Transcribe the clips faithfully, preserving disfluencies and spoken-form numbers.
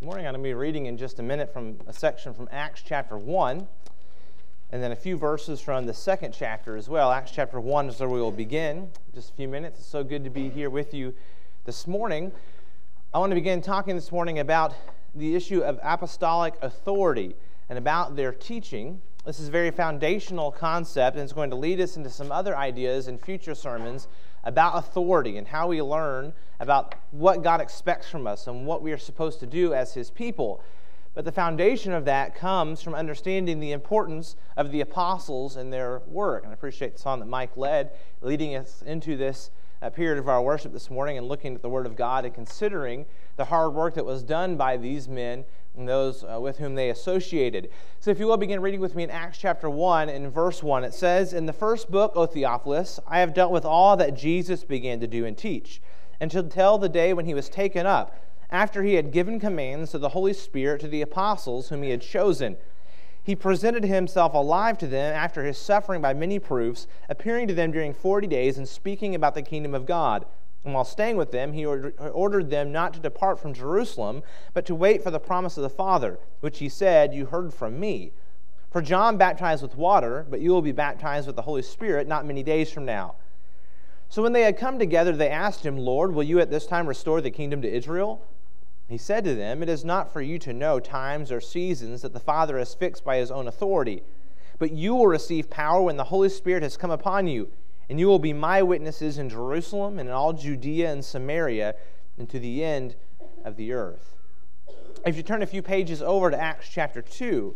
morning I'm going to be reading in just a minute from a section from Acts chapter one, and then a few verses from the second chapter as well. Acts chapter one is where we will begin. Just a few minutes. It's so good to be here with you this morning. I want to begin talking this morning about the issue of apostolic authority and about their teaching. This is a very foundational concept, and it's going to lead us into some other ideas in future sermons about authority and how we learn about what God expects from us and what we are supposed to do as His people. But the foundation of that comes from understanding the importance of the apostles and their work. And I appreciate the song that Mike led, leading us into this uh, period of our worship this morning and looking at the Word of God and considering the hard work that was done by these men and those uh, with whom they associated. So if you will, begin reading with me in Acts chapter one and verse one. It says, "In the first book, O Theophilus, I have dealt with all that Jesus began to do and teach, until the day when he was taken up, after he had given commands to the Holy Spirit to the apostles whom he had chosen. He presented himself alive to them after his suffering by many proofs, appearing to them during forty days and speaking about the kingdom of God. And while staying with them, he ordered them not to depart from Jerusalem, but to wait for the promise of the Father, which he said, 'You heard from me.' For John baptized with water, but you will be baptized with the Holy Spirit not many days from now." So when they had come together, they asked him, "Lord, will you at this time restore the kingdom to Israel?" He said to them, "It is not for you to know times or seasons that the Father has fixed by his own authority, but you will receive power when the Holy Spirit has come upon you, and you will be my witnesses in Jerusalem and in all Judea and Samaria and to the end of the earth." If you turn a few pages over to Acts chapter two,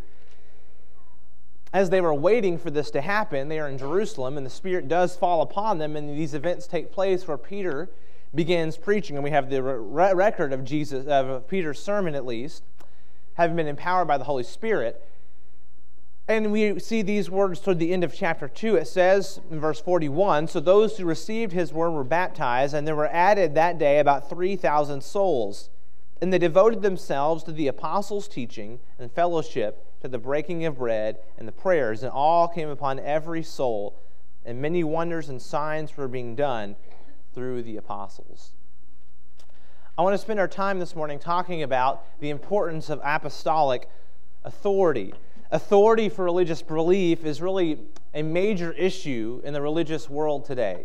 as they were waiting for this to happen, they are in Jerusalem, and the Spirit does fall upon them, and these events take place where Peter begins preaching, and we have the re- record of Jesus, of Peter's sermon at least, having been empowered by the Holy Spirit. And we see these words toward the end of chapter two. It says in verse forty-one, "So those who received his word were baptized, and there were added that day about three thousand souls. And they devoted themselves to the apostles' teaching and fellowship, to the breaking of bread and the prayers, and all came upon every soul, and many wonders and signs were being done through the apostles." I want to spend our time this morning talking about the importance of apostolic authority. Authority for religious belief is really a major issue in the religious world today.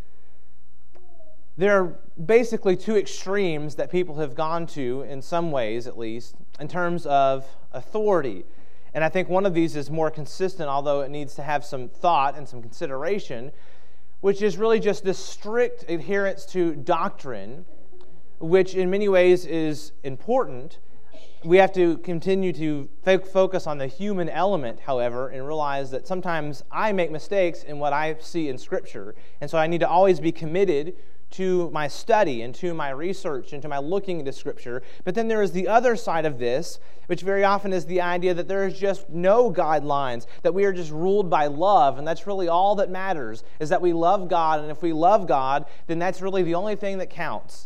There are basically two extremes that people have gone to, in some ways at least, in terms of authority. And I think one of these is more consistent, although it needs to have some thought and some consideration, which is really just this strict adherence to doctrine, which in many ways is important. We have to continue to focus on the human element, however, and realize that sometimes I make mistakes in what I see in Scripture. And so I need to always be committed to my study and to my research and to my looking into Scripture. But then there is the other side of this, which very often is the idea that there is just no guidelines, that we are just ruled by love, and that's really all that matters, is that we love God, and if we love God, then that's really the only thing that counts.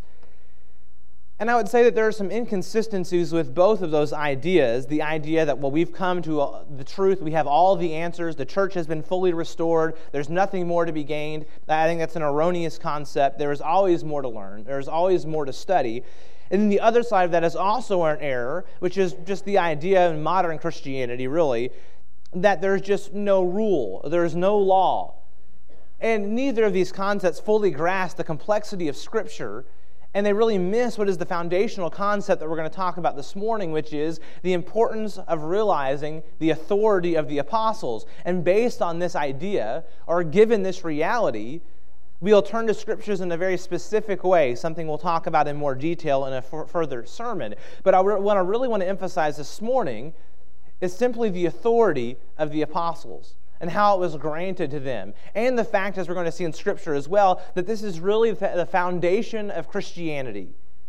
And I would say that there are some inconsistencies with both of those ideas. The idea that, well, we've come to the truth, we have all the answers, the church has been fully restored, there's nothing more to be gained. I think that's an erroneous concept. There is always more to learn. There's always more to study. And then the other side of that is also an error, which is just the idea in modern Christianity, really, that there's just no rule, there's no law. And neither of these concepts fully grasp the complexity of Scripture, and they really miss what is the foundational concept that we're going to talk about this morning, which is the importance of realizing the authority of the apostles. And based on this idea, or given this reality, we'll turn to Scriptures in a very specific way, something we'll talk about in more detail in a f- further sermon. But I re- what I really want to emphasize this morning is simply the authority of the apostles and how it was granted to them. And the fact, as we're going to see in Scripture as well, that this is really the foundation of Christianity.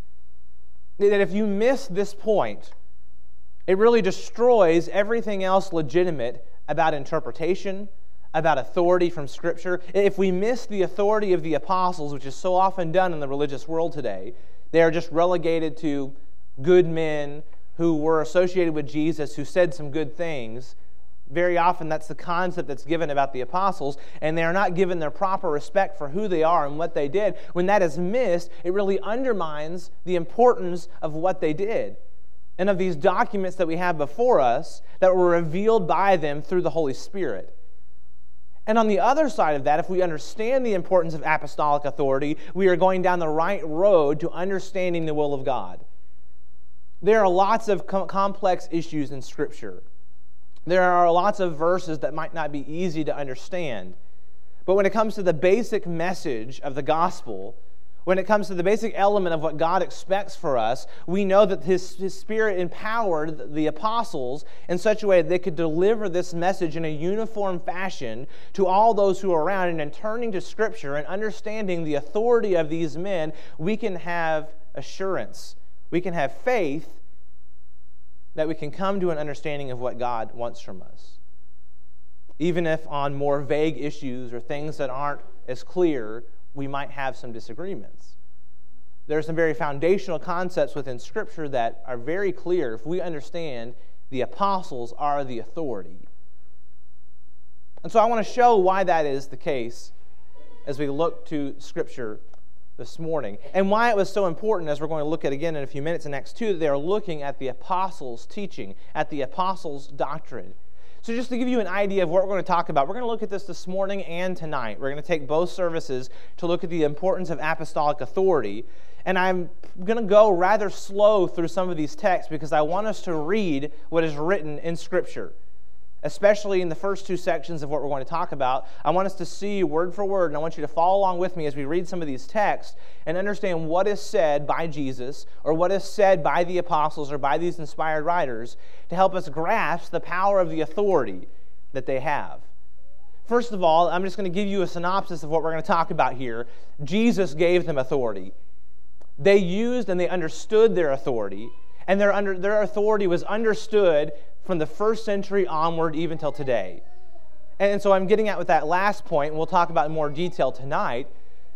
That if you miss this point, it really destroys everything else legitimate about interpretation, about authority from Scripture. If we miss the authority of the apostles, which is so often done in the religious world today, they are just relegated to good men who were associated with Jesus, who said some good things. Very often that's the concept that's given about the apostles, and they are not given their proper respect for who they are and what they did. When that is missed, it really undermines the importance of what they did. and of these documents that we have before us that were revealed by them through the Holy Spirit. And on the other side of that, if we understand the importance of apostolic authority, we are going down the right road to understanding the will of God. There are lots of com- complex issues in Scripture. There are lots of verses that might not be easy to understand. But when it comes to the basic message of the gospel, when it comes to the basic element of what God expects for us, we know that His, His Spirit empowered the apostles in such a way that they could deliver this message in a uniform fashion to all those who are around. And in turning to Scripture and understanding the authority of these men, we can have assurance. We can have faith that we can come to an understanding of what God wants from us. Even if on more vague issues or things that aren't as clear, we might have some disagreements. There are some very foundational concepts within Scripture that are very clear if we understand the apostles are the authority. And so I want to show why that is the case as we look to Scripture this morning, and why it was so important, as we're going to look at again in a few minutes in Acts two, that they are looking at the apostles' teaching, at the apostles' doctrine. So just to give you an idea of what we're going to talk about, we're going to look at this this morning and tonight. We're going to take both services to look at the importance of apostolic authority. And I'm going to go rather slow through some of these texts because I want us to read what is written in Scripture, especially in the first two sections of what we're going to talk about. I want us to see word for word, and I want you to follow along with me as we read some of these texts and understand what is said by Jesus or what is said by the apostles or by these inspired writers to help us grasp the power of the authority that they have. First of all, I'm just going to give you a synopsis of what we're going to talk about here. Jesus gave them authority. They used and they understood their authority, and their, under, their authority was understood from the first century onward even till today. And so I'm getting at with that last point, and we'll talk about in more detail tonight,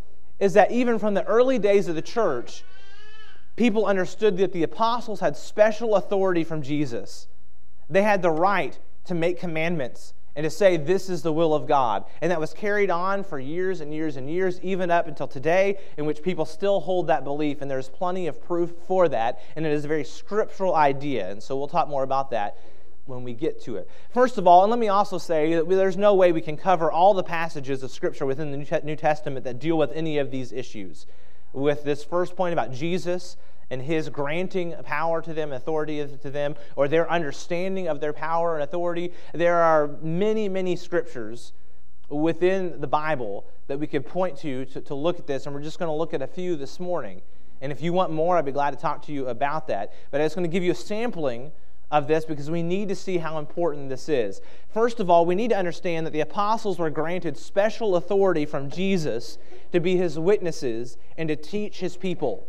is that even from the early days of the church, people understood that the apostles had special authority from Jesus. They had the right to make commandments and to say this is the will of God. And that was carried on for years and years and years, even up until today, in which people still hold that belief, and there's plenty of proof for that, and it is a very scriptural idea. And so we'll talk more about that when we get to it. First of all, and let me also say that there's no way we can cover all the passages of Scripture within the New Testament that deal with any of these issues. With this first point about Jesus and His granting power to them, authority to them, or their understanding of their power and authority, there are many, many Scriptures within the Bible that we could point to, to to look at this, and we're just going to look at a few this morning. And if you want more, I'd be glad to talk to you about that. But I'm just going to give you a sampling of this because we need to see how important this is. First of all, we need to understand that the apostles were granted special authority from Jesus to be His witnesses and to teach His people.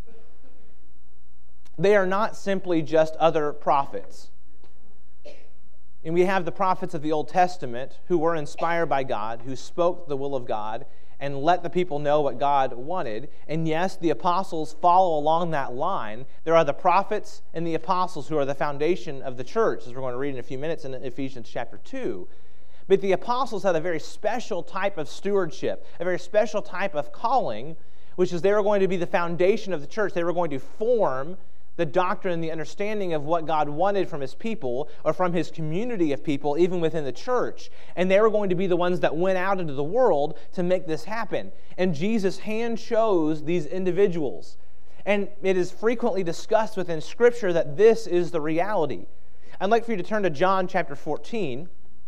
They are not simply just other prophets. And we have the prophets of the Old Testament who were inspired by God, who spoke the will of God, and let the people know what God wanted. And yes, the apostles follow along that line. There are the prophets and the apostles who are the foundation of the church, as we're going to read in a few minutes in Ephesians chapter two. But the apostles had a very special type of stewardship, a very special type of calling, which is they were going to be the foundation of the church. They were going to form the doctrine and the understanding of what God wanted from His people or from His community of people, even within the church. And they were going to be the ones that went out into the world to make this happen. And Jesus hand chose these individuals. And it is frequently discussed within Scripture that this is the reality. I'd like for you to turn to John chapter fourteen.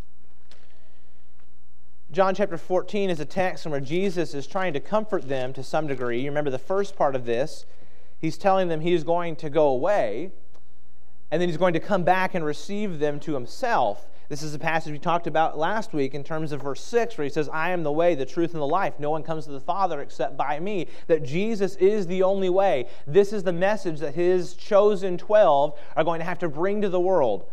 John chapter fourteen is a text where Jesus is trying to comfort them to some degree. You remember the first part of this. He's telling them He's going to go away, and then He's going to come back and receive them to Himself. This is a passage we talked about last week in terms of verse six, where He says, I am the way, the truth, and the life. No one comes to the Father except by me. That Jesus is the only way. This is the message that His chosen twelve are going to have to bring to the world.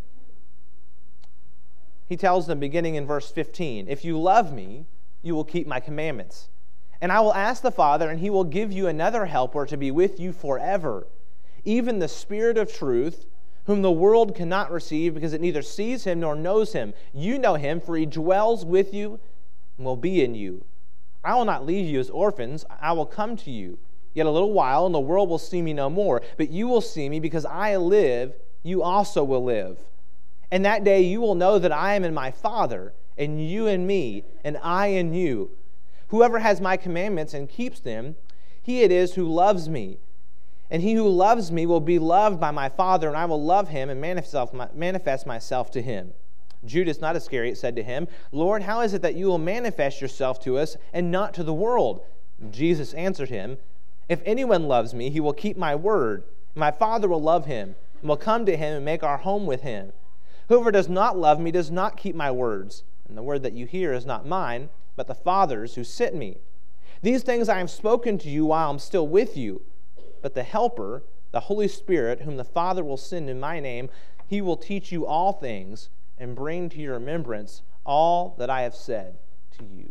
He tells them, beginning in verse fifteen, if you love me, you will keep my commandments. And I will ask the Father, and He will give you another helper to be with you forever, even the Spirit of truth, whom the world cannot receive because it neither sees Him nor knows Him. You know Him, for He dwells with you and will be in you. I will not leave you as orphans. I will come to you. Yet a little while, and the world will see me no more. But you will see me, because I live, you also will live. And that day you will know that I am in my Father, and you in me, and I in you. Whoever has my commandments and keeps them, he it is who loves me. And he who loves me will be loved by my Father, and I will love him and manifest myself to him. Judas, not Iscariot, said to him, Lord, how is it that you will manifest yourself to us and not to the world? Jesus answered him, If anyone loves me, he will keep my word. My Father will love him, and will come to him and make our home with him. Whoever does not love me does not keep my words. And the word that you hear is not mine, but the Father's who sent me. These things I have spoken to you while I am still with you. But the Helper, the Holy Spirit, whom the Father will send in my name, he will teach you all things and bring to your remembrance all that I have said to you.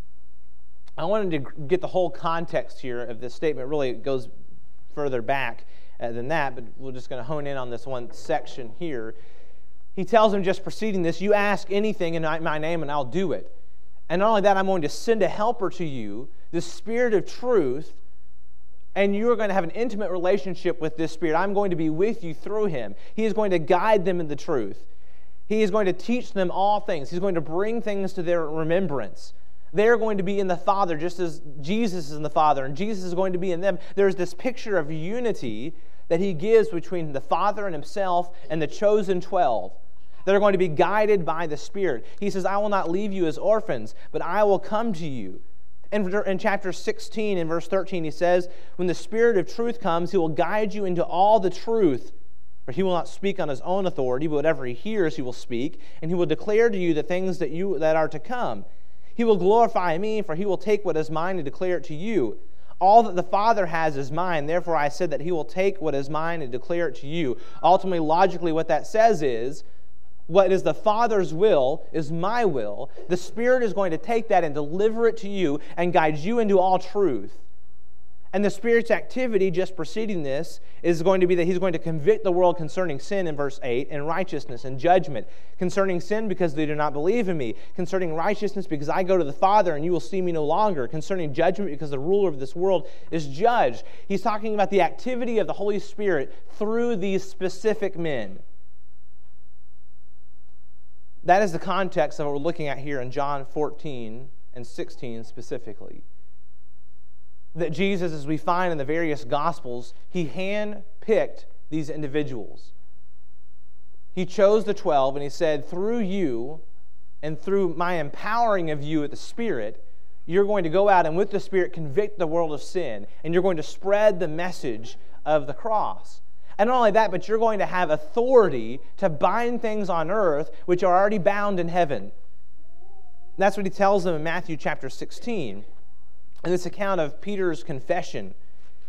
I wanted to get the whole context here of this statement. Really, it goes further back uh, than that, but we're just going to hone in on this one section here. He tells him just preceding this, you ask anything in my name and I'll do it. And not only that, I'm going to send a helper to you, the Spirit of truth, and you are going to have an intimate relationship with this Spirit. I'm going to be with you through him. He is going to guide them in the truth. He is going to teach them all things. He's going to bring things to their remembrance. They're going to be in the Father just as Jesus is in the Father, and Jesus is going to be in them. There's this picture of unity that he gives between the Father and himself and the chosen twelve that are going to be guided by the Spirit. He says, I will not leave you as orphans, but I will come to you. And in chapter sixteen, in verse thirteen, he says, when the Spirit of truth comes, he will guide you into all the truth. For he will not speak on his own authority, but whatever he hears he will speak, and he will declare to you the things that you that are to come. He will glorify me, for he will take what is mine and declare it to you. All that the Father has is mine, therefore I said that he will take what is mine and declare it to you. Ultimately, logically, what that says is, what is the Father's will is my will. The Spirit is going to take that and deliver it to you and guide you into all truth. And the Spirit's activity just preceding this is going to be that he's going to convict the world concerning sin in verse eight, and righteousness and judgment. Concerning sin because they do not believe in me. Concerning righteousness because I go to the Father and you will see me no longer. Concerning judgment because the ruler of this world is judged. He's talking about the activity of the Holy Spirit through these specific men. That is the context of what we're looking at here in John fourteen and sixteen specifically. That Jesus, as we find in the various Gospels, he hand-picked these individuals. He chose the twelve, and he said, through you and through my empowering of you with the Spirit, you're going to go out and with the Spirit convict the world of sin, and you're going to spread the message of the cross. And not only that, but you're going to have authority to bind things on earth which are already bound in heaven. That's what he tells them in Matthew chapter sixteen. In this account of Peter's confession.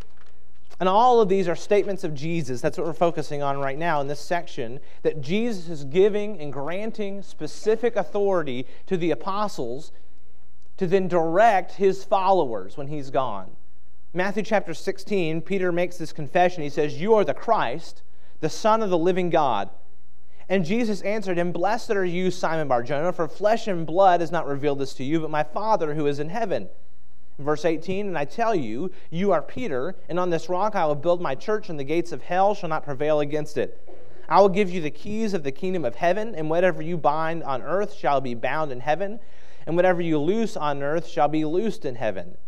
And all of these are statements of Jesus. That's what we're focusing on right now in this section. That Jesus is giving and granting specific authority to the apostles to then direct his followers when he's gone. Matthew chapter sixteen, Peter makes this confession. He says, you are the Christ, the Son of the living God. And Jesus answered him, blessed are you, Simon Bar-Jonah, for flesh and blood has not revealed this to you, but my Father who is in heaven. Verse eighteen, and I tell you, you are Peter, and on this rock I will build my church, and the gates of hell shall not prevail against it. I will give you the keys of the kingdom of heaven, and whatever you bind on earth shall be bound in heaven, and whatever you loose on earth shall be loosed in heaven.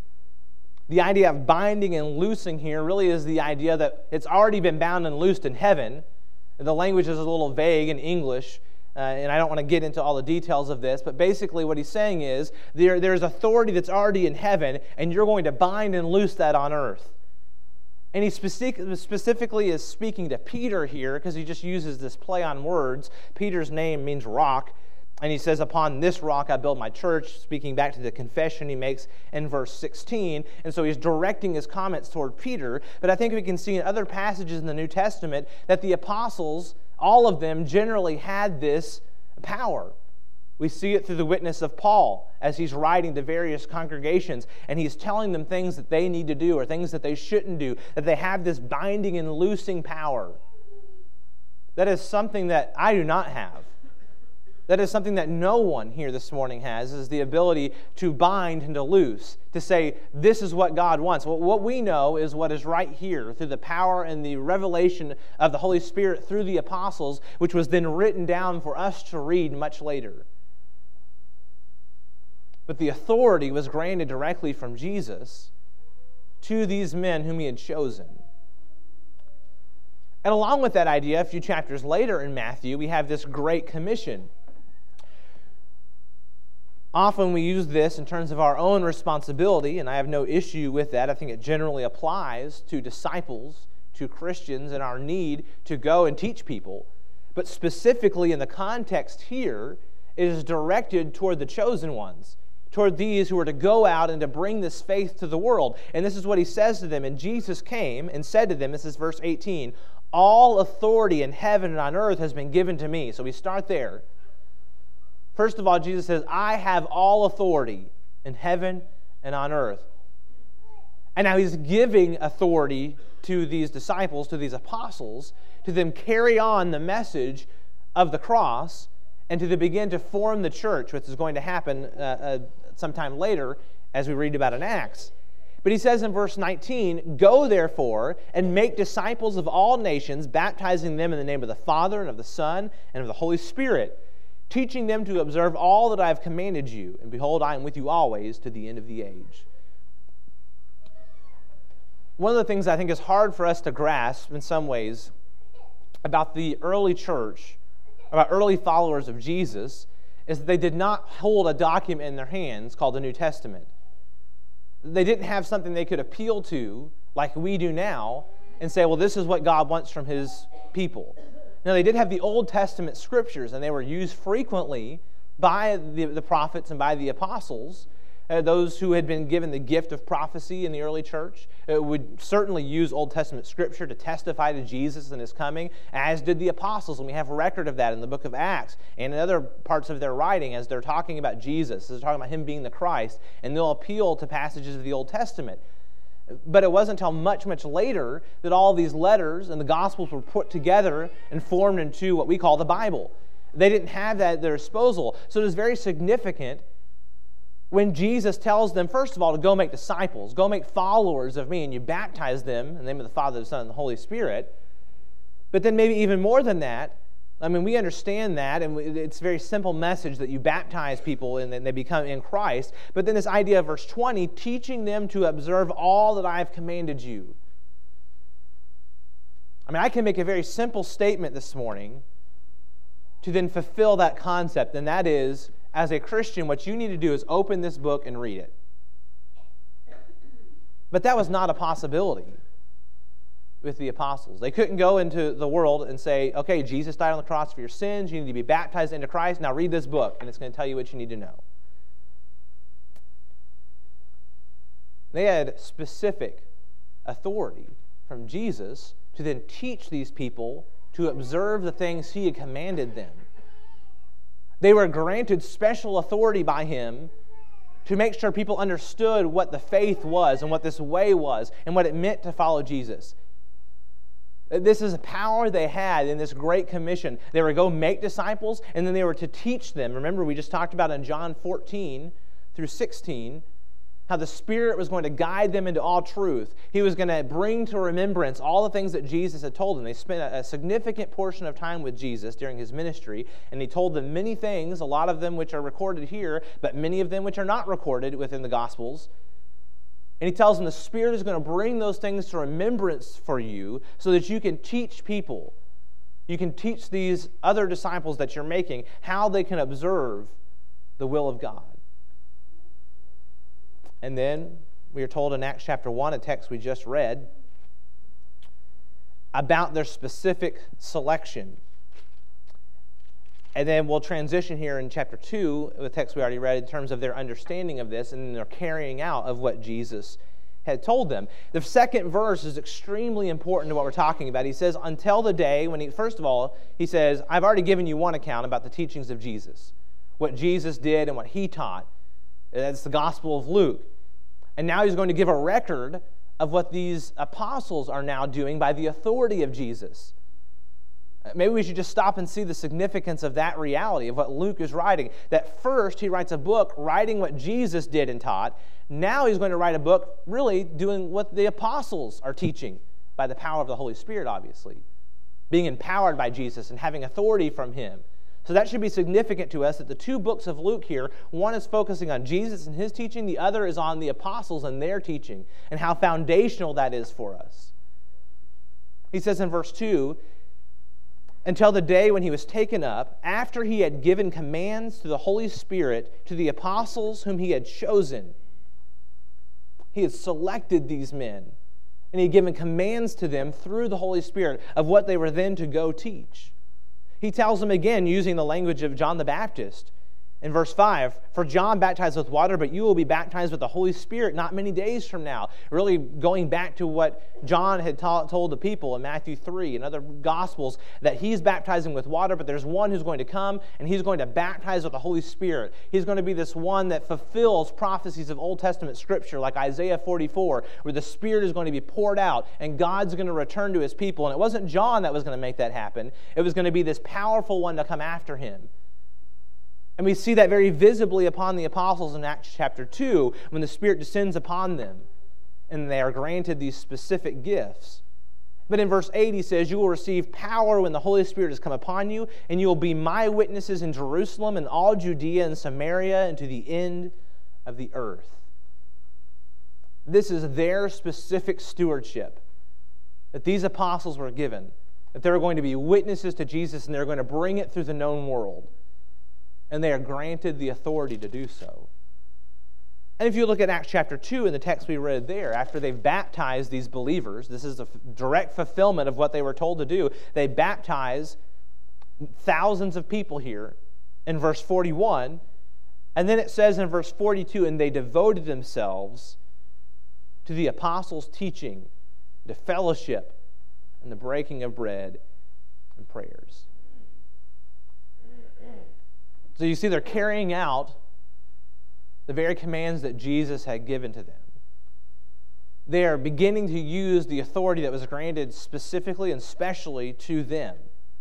The idea of binding and loosing here really is the idea that it's already been bound and loosed in heaven. The language is a little vague in English, Uh, and I don't want to get into all the details of this, but basically what he's saying is there, there's authority that's already in heaven, and you're going to bind and loose that on earth. And he specific, specifically is speaking to Peter here, because he just uses this play on words. Peter's name means rock, and he says, upon this rock I build my church, speaking back to the confession he makes in verse sixteen. And so he's directing his comments toward Peter, but I think we can see in other passages in the New Testament that the apostles, all of them generally had this power. We see it through the witness of Paul as he's writing to various congregations, and he's telling them things that they need to do or things that they shouldn't do, that they have this binding and loosing power. That is something that I do not have. That is something that no one here this morning has, is the ability to bind and to loose, to say, this is what God wants. Well, what we know is what is right here through the power and the revelation of the Holy Spirit through the apostles, which was then written down for us to read much later. But the authority was granted directly from Jesus to these men whom he had chosen. And along with that idea, a few chapters later in Matthew, we have this Great Commission. Often we use this in terms of our own responsibility, and I have no issue with that. I think it generally applies to disciples, to Christians, and our need to go and teach people. But specifically in the context here, it is directed toward the chosen ones, toward these who are to go out and to bring this faith to the world. And this is what he says to them. And Jesus came and said to them, this is verse eighteen, all authority in heaven and on earth has been given to me. So we start there. First of all, Jesus says, I have all authority in heaven and on earth. And now he's giving authority to these disciples, to these apostles, to them carry on the message of the cross and to begin to form the church, which is going to happen uh, uh, sometime later as we read about in Acts. But he says in verse nineteen, go therefore and make disciples of all nations, baptizing them in the name of the Father and of the Son and of the Holy Spirit, teaching them to observe all that I have commanded you. And behold, I am with you always to the end of the age. One of the things I think is hard for us to grasp in some ways about the early church, about early followers of Jesus, is that they did not hold a document in their hands called the New Testament. They didn't have something they could appeal to like we do now and say, well, this is what God wants from his people. Now, they did have the Old Testament scriptures, and they were used frequently by the, the prophets and by the apostles. Uh, those who had been given the gift of prophecy in the early church uh, would certainly use Old Testament scripture to testify to Jesus and his coming, as did the apostles. And we have a record of that in the book of Acts and in other parts of their writing as they're talking about Jesus, as they're talking about him being the Christ, and they'll appeal to passages of the Old Testament. But it wasn't until much, much later that all these letters and the Gospels were put together and formed into what we call the Bible. They didn't have that at their disposal. So it is very significant when Jesus tells them, first of all, to go make disciples, go make followers of me, and you baptize them in the name of the Father, the Son, and the Holy Spirit. But then maybe even more than that, I mean, we understand that, and it's a very simple message that you baptize people and then they become in Christ. But then this idea of verse twenty, teaching them to observe all that I have commanded you. I mean, I can make a very simple statement this morning to then fulfill that concept, and that is, as a Christian, what you need to do is open this book and read it. But that was not a possibility with the apostles. They couldn't go into the world and say, okay, Jesus died on the cross for your sins, you need to be baptized into Christ, now read this book, and it's going to tell you what you need to know. They had specific authority from Jesus to then teach these people to observe the things he had commanded them. They were granted special authority by him to make sure people understood what the faith was and what this way was and what it meant to follow Jesus. This is a power they had in this great commission. They were to go make disciples, and then they were to teach them. Remember, we just talked about in John fourteen through sixteen, how the Spirit was going to guide them into all truth. He was going to bring to remembrance all the things that Jesus had told them. They spent a significant portion of time with Jesus during his ministry, and he told them many things, a lot of them which are recorded here, but many of them which are not recorded within the Gospels. And he tells them the Spirit is going to bring those things to remembrance for you so that you can teach people. You can teach these other disciples that you're making how they can observe the will of God. And then we are told in Acts chapter one, a text we just read, about their specific selection. And then we'll transition here in chapter two, the text we already read, in terms of their understanding of this and their carrying out of what Jesus had told them. The second verse is extremely important to what we're talking about. He says, until the day when he, first of all, he says, I've already given you one account about the teachings of Jesus, what Jesus did and what he taught. That's the Gospel of Luke. And now he's going to give a record of what these apostles are now doing by the authority of Jesus. Maybe we should just stop and see the significance of that reality, of what Luke is writing. That first, he writes a book writing what Jesus did and taught. Now he's going to write a book really doing what the apostles are teaching by the power of the Holy Spirit, obviously. Being empowered by Jesus and having authority from him. So that should be significant to us that the two books of Luke here, one is focusing on Jesus and his teaching, the other is on the apostles and their teaching, and how foundational that is for us. He says in verse two, until the day when he was taken up, after he had given commands to the Holy Spirit to the apostles whom he had chosen. He had selected these men, and he had given commands to them through the Holy Spirit of what they were then to go teach. He tells them again, using the language of John the Baptist, in verse five, for John baptized with water, but you will be baptized with the Holy Spirit not many days from now. Really going back to what John had ta- told the people in Matthew three and other Gospels, that he's baptizing with water, but there's one who's going to come, and he's going to baptize with the Holy Spirit. He's going to be this one that fulfills prophecies of Old Testament Scripture, like Isaiah forty-four, where the Spirit is going to be poured out, and God's going to return to his people. And it wasn't John that was going to make that happen. It was going to be this powerful one to come after him. And we see that very visibly upon the apostles in Acts chapter two, when the Spirit descends upon them, and they are granted these specific gifts. But in verse eight, he says, you will receive power when the Holy Spirit has come upon you, and you will be my witnesses in Jerusalem and all Judea and Samaria and to the end of the earth. This is their specific stewardship that these apostles were given, that they're going to be witnesses to Jesus, and they're going to bring it through the known world. And they are granted the authority to do so. And if you look at Acts chapter two in the text we read there, after they've baptized these believers, this is a direct fulfillment of what they were told to do. They baptize thousands of people here in verse forty-one. And then it says in verse forty-two, and they devoted themselves to the apostles' teaching, to fellowship, and the breaking of bread and prayers. So you see, they're carrying out the very commands that Jesus had given to them. They are beginning to use the authority that was granted specifically and specially to them.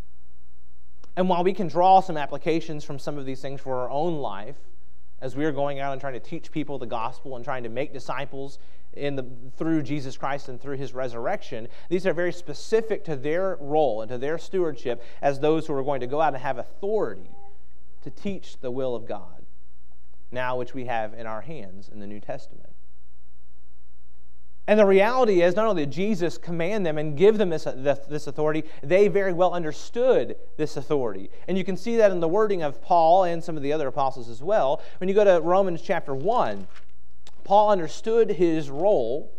And while we can draw some applications from some of these things for our own life, as we are going out and trying to teach people the gospel and trying to make disciples in the, through Jesus Christ and through his resurrection, these are very specific to their role and to their stewardship as those who are going to go out and have authority to teach the will of God, now which we have in our hands in the New Testament. And the reality is, not only did Jesus command them and give them this, this authority, they very well understood this authority. And you can see that in the wording of Paul and some of the other apostles as well. When you go to Romans chapter one, Paul understood his role.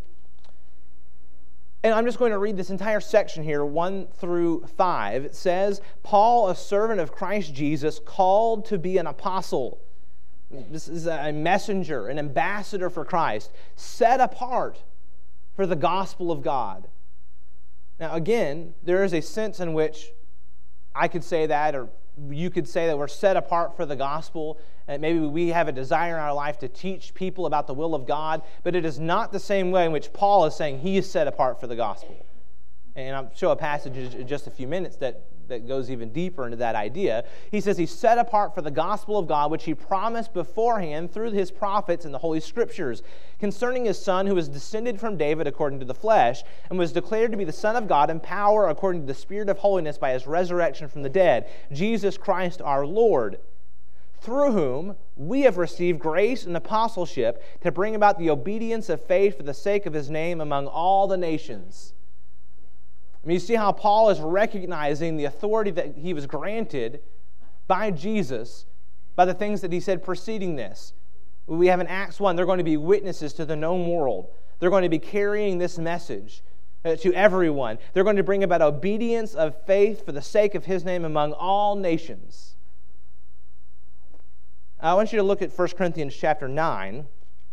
And I'm just going to read this entire section here, one through five. It says, Paul, a servant of Christ Jesus, called to be an apostle. This is a messenger, an ambassador for Christ, set apart for the gospel of God. Now, again, there is a sense in which I could say that, or you could say that we're set apart for the gospel, and maybe we have a desire in our life to teach people about the will of God, but it is not the same way in which Paul is saying he is set apart for the gospel. And I'll show a passage in just a few minutes that, that goes even deeper into that idea. He says he's set apart for the gospel of God, which he promised beforehand through his prophets in the Holy Scriptures, concerning his Son, who was descended from David according to the flesh, and was declared to be the Son of God in power according to the Spirit of holiness by his resurrection from the dead, Jesus Christ our Lord, through whom we have received grace and apostleship to bring about the obedience of faith for the sake of his name among all the nations. I mean, you see how Paul is recognizing the authority that he was granted by Jesus by the things that he said preceding this. We have in Acts one, they're going to be witnesses to the known world. They're going to be carrying this message uh, to everyone. They're going to bring about obedience of faith for the sake of his name among all nations. I want you to look at First Corinthians chapter nine,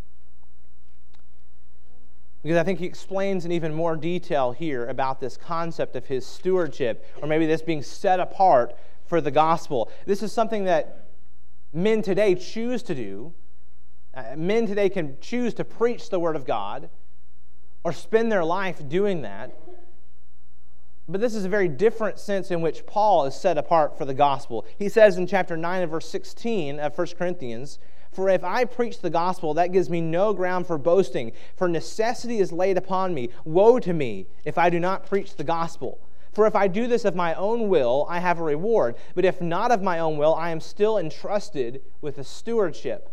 because I think he explains in even more detail here about this concept of his stewardship, or maybe this being set apart for the gospel. This is something that men today choose to do. Uh, men today can choose to preach the Word of God or spend their life doing that. But this is a very different sense in which Paul is set apart for the gospel. He says in chapter nine and verse sixteen of First Corinthians, "For if I preach the gospel, that gives me no ground for boasting, for necessity is laid upon me. Woe to me if I do not preach the gospel. For if I do this of my own will, I have a reward. But if not of my own will, I am still entrusted with a stewardship."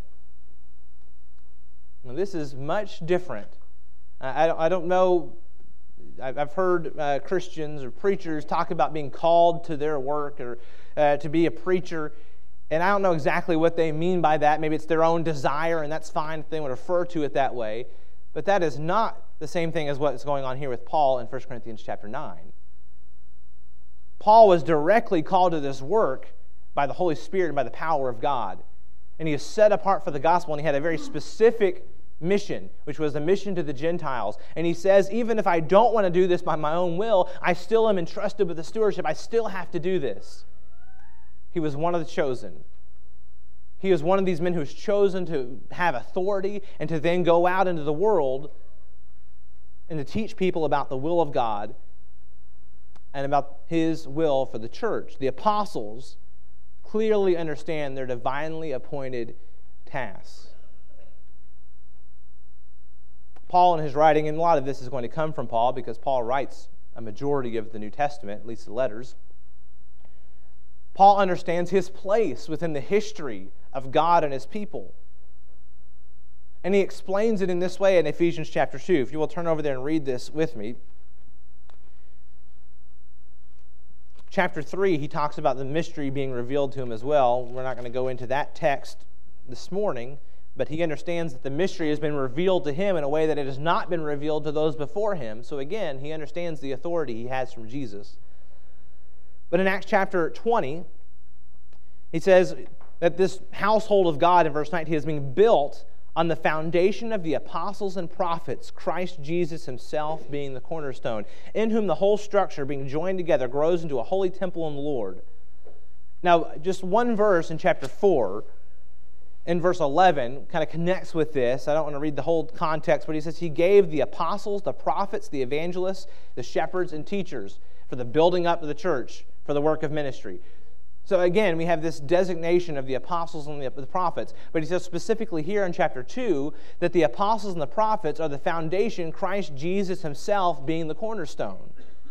Now, this is much different. I, I don't know... I've heard uh, Christians or preachers talk about being called to their work or uh, to be a preacher, and I don't know exactly what they mean by that. Maybe it's their own desire, and that's fine if they want to refer to it that way, but that is not the same thing as what's going on here with Paul in First Corinthians chapter nine. Paul was directly called to this work by the Holy Spirit and by the power of God, and he is set apart for the gospel, and he had a very specific mission, which was the mission to the Gentiles. And he says, even if I don't want to do this by my own will, I still am entrusted with the stewardship. I still have to do this. He was one of the chosen. He was one of these men who was chosen to have authority and to then go out into the world and to teach people about the will of God and about His will for the church. The apostles clearly understand their divinely appointed tasks. Paul in his writing, and a lot of this is going to come from Paul because Paul writes a majority of the New Testament, at least the letters. Paul understands his place within the history of God and His people. And he explains it in this way in Ephesians chapter two. If you will turn over there and read this with me. Chapter three, he talks about the mystery being revealed to him as well. We're not going to go into that text this morning, but he understands that the mystery has been revealed to him in a way that it has not been revealed to those before him. So again, he understands the authority he has from Jesus. But in Acts chapter twenty, he says that this household of God in verse nineteen is being built on the foundation of the apostles and prophets, Christ Jesus Himself being the cornerstone, in whom the whole structure being joined together grows into a holy temple in the Lord. Now, just one verse in chapter four, in verse eleven, kind of connects with this. I don't want to read the whole context, but he says, He gave the apostles, the prophets, the evangelists, the shepherds, and teachers for the building up of the church, for the work of ministry. So again, we have this designation of the apostles and the, the prophets, but he says specifically here in chapter two that the apostles and the prophets are the foundation, Christ Jesus Himself being the cornerstone.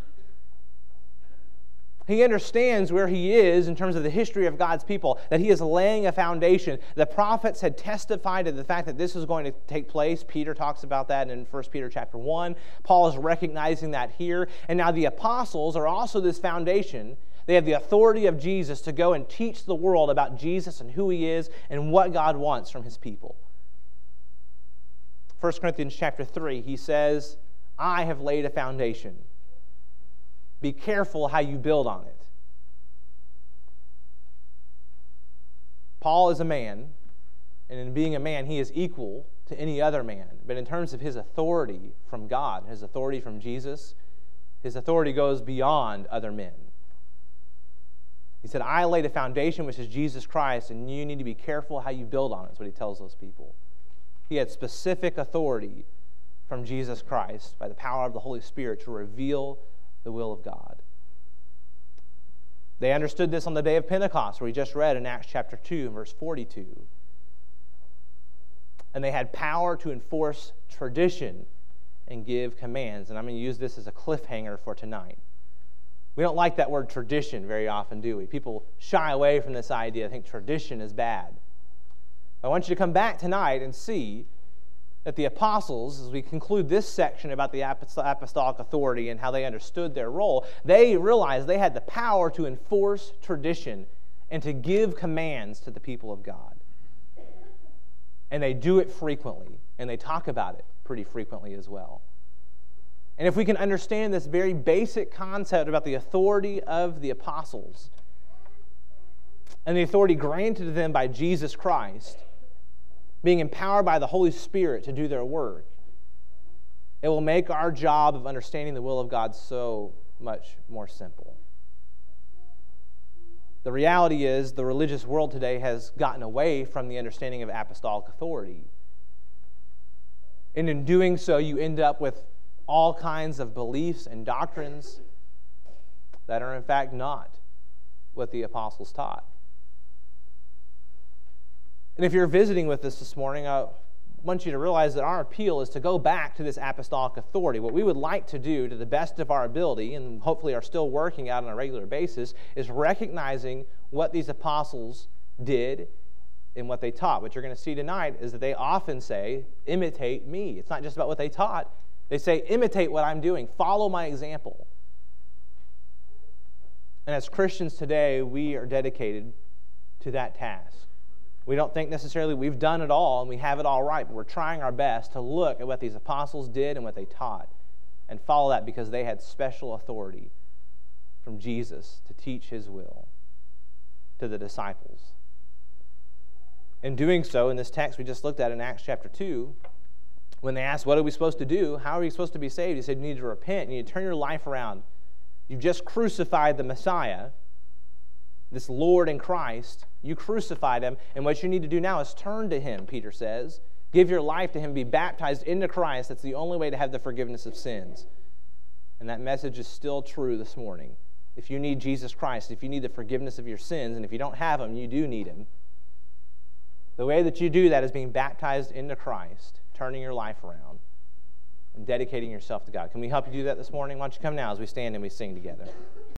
He understands where he is in terms of the history of God's people, that he is laying a foundation. The prophets had testified to the fact that this was going to take place. Peter talks about that in First Peter chapter one. Paul is recognizing that here. And now the apostles are also this foundation. They have the authority of Jesus to go and teach the world about Jesus and who He is and what God wants from His people. First Corinthians chapter three, he says, I have laid a foundation. Be careful how you build on it. Paul is a man, and in being a man, he is equal to any other man. But in terms of his authority from God, his authority from Jesus, his authority goes beyond other men. He said, I laid a foundation, which is Jesus Christ, and you need to be careful how you build on it. That's what he tells those people. He had specific authority from Jesus Christ by the power of the Holy Spirit to reveal the will of God. They understood this on the day of Pentecost, where we just read in Acts chapter two, verse forty-two. And they had power to enforce tradition and give commands. And I'm going to use this as a cliffhanger for tonight. We don't like that word tradition very often, do we? People shy away from this idea. I think tradition is bad. I want you to come back tonight and see that the apostles, as we conclude this section about the apostolic authority and how they understood their role, they realized they had the power to enforce tradition and to give commands to the people of God. And they do it frequently, and they talk about it pretty frequently as well. And if we can understand this very basic concept about the authority of the apostles and the authority granted to them by Jesus Christ, being empowered by the Holy Spirit to do their work, it will make our job of understanding the will of God so much more simple. The reality is the religious world today has gotten away from the understanding of apostolic authority. And in doing so, you end up with all kinds of beliefs and doctrines that are in fact not what the apostles taught. And if you're visiting with us this morning, I want you to realize that our appeal is to go back to this apostolic authority. What we would like to do to the best of our ability, and hopefully are still working out on a regular basis, is recognizing what these apostles did and what they taught. What you're going to see tonight is that they often say, imitate me. It's not just about what they taught. They say, imitate what I'm doing. Follow my example. And as Christians today, we are dedicated to that task. We don't think necessarily we've done it all and we have it all right, but we're trying our best to look at what these apostles did and what they taught and follow that because they had special authority from Jesus to teach his will to the disciples. In doing so, in this text we just looked at in Acts chapter two, when they asked, what are we supposed to do? How are we supposed to be saved? He said, you need to repent. You need to turn your life around. You've just crucified the Messiah, this Lord in Christ. You crucified him, and what you need to do now is turn to him, Peter says. Give your life to him, be baptized into Christ. That's the only way to have the forgiveness of sins. And that message is still true this morning. If you need Jesus Christ, if you need the forgiveness of your sins, and if you don't have him, you do need him. The way that you do that is being baptized into Christ, turning your life around, and dedicating yourself to God. Can we help you do that this morning? Why don't you come now as we stand and we sing together?